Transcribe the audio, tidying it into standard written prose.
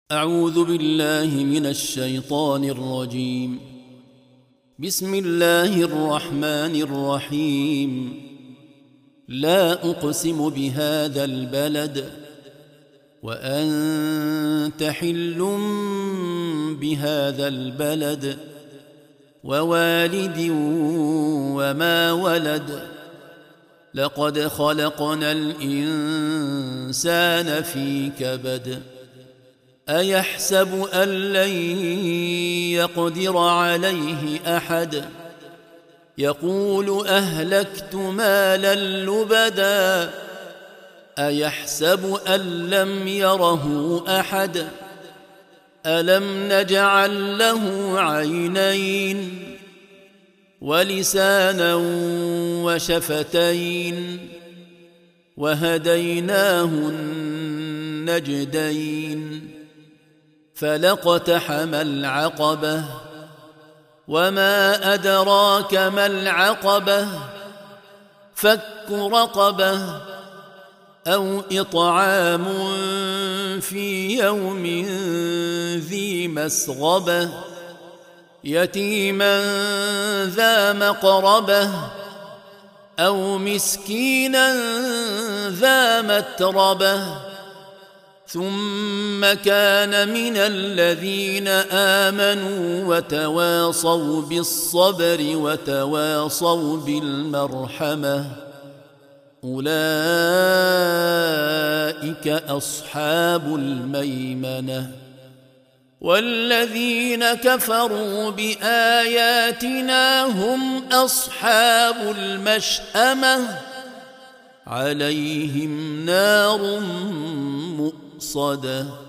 أعوذ بالله من الشيطان الرجيم. بسم الله الرحمن الرحيم. لا أقسم بهذا البلد وأنت حل بهذا البلد ووالد وما ولد لقد خلقنا الإنسان في كبد أيحسب أن لن يقدر عليه أحد يقول أهلكت مالا لبدا أيحسب أن لم يره أحد ألم نجعل له عينين ولسانا وشفتين وهديناه النجدين فلاقتحم العقبة وما أدراك ما العقبة فك رقبة أو إطعام في يوم ذي مسغبة يتيما ذا مقربة أو مسكينا ذا متربة ثم كان من الذين آمنوا وتواصوا بالصبر وتواصوا بالمرحمة أولئك أصحاب الميمنة والذين كفروا بآياتنا هم أصحاب المشأمة عليهم نار مؤصدة